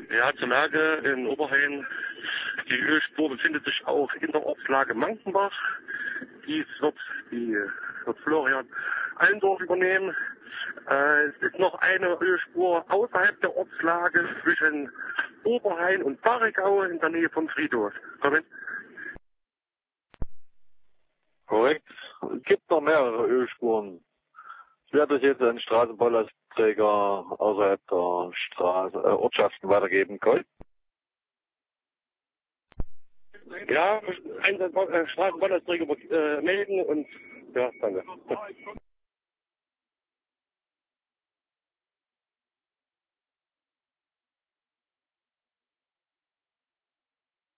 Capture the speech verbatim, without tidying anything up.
Ja, zur Lage in Oberhain. Die Ölspur befindet sich auch in der Ortslage Mankenbach. Dies wird, die, wird Florian Allendorf übernehmen. Äh, es ist noch eine Ölspur außerhalb der Ortslage zwischen Oberhain und Barigau in der Nähe vom Friedhof. Kommen. Korrekt. Es gibt noch mehrere Ölspuren. Ich werde es jetzt an Straßenballlastträger außerhalb der Straße, äh, Ortschaften weitergeben. Cool. Ja, Einsatz, äh, Straßenballlastträger äh, melden und ja, danke.